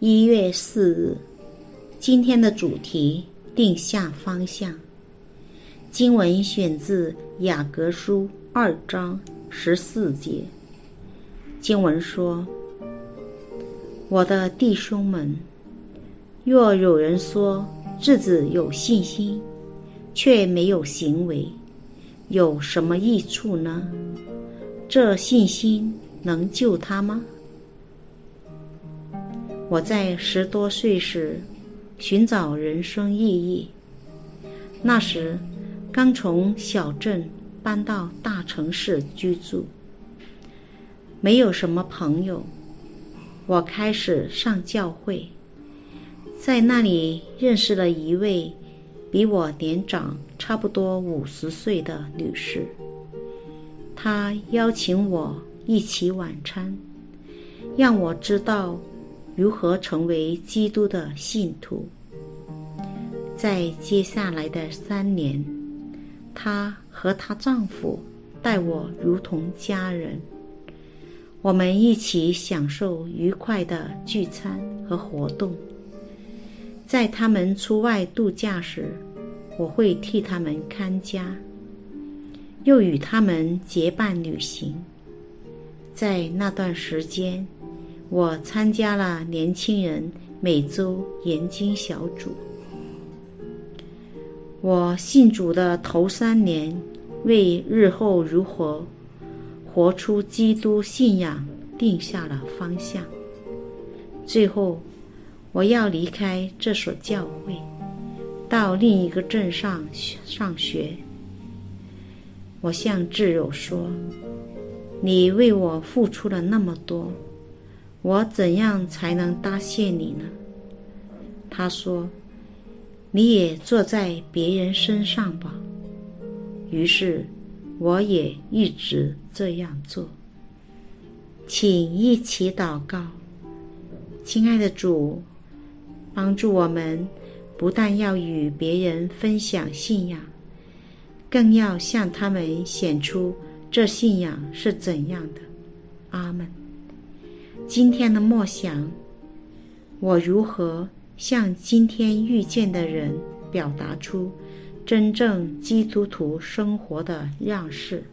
1月4日，今天的主题定下方向。经文选自雅各书2章14节。经文说：我的弟兄们，若有人说自己有信心，却没有行为，有什么益处呢？这信心能救他吗？我在10多岁时寻找人生意义，那时刚从小镇搬到大城市居住，没有什么朋友。我开始上教会，在那里认识了一位比我年长差不多50岁的女士，她邀请我一起晚餐，让我知道如何成为基督的信徒。在接下来的3年，她和她丈夫待我如同家人，我们一起享受愉快的聚餐和活动。在他们出外度假时，我会替他们看家，又与他们结伴旅行。在那段时间，我参加了年轻人每周研经小组。我信主的头3年，为日后如何活出基督信仰定下了方向。最后，我要离开这所教会，到另一个镇上上学。我向挚友说：你为我付出了那么多，我怎样才能答谢你呢？他说：你也坐在别人身上吧。于是我也一直这样做。请一起祷告。亲爱的主，帮助我们不但要与别人分享信仰，更要向他们显出这信仰是怎样的。阿们。今天的默想，我如何向今天遇见的人表达出真正基督徒生活的样式？